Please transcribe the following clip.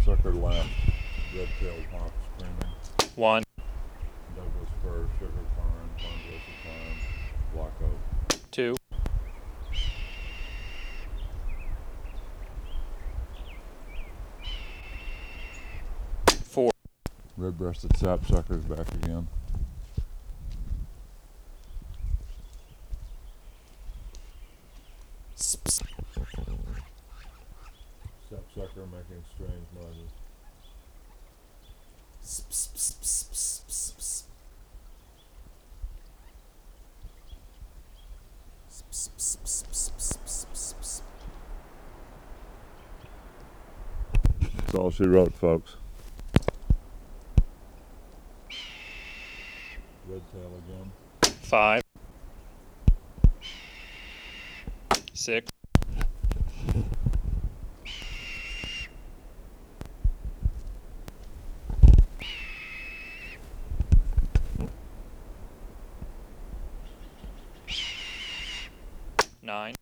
Sapsucker left. Red-tailed hawk screaming. 1, Douglas fir, sugar pine, ponderosa pine, black oak. 2, 4, Red-breasted sapsucker's back again. Sapsucker making strange noises. That's all she wrote, folks. Red-tail again. 5, 6, 9,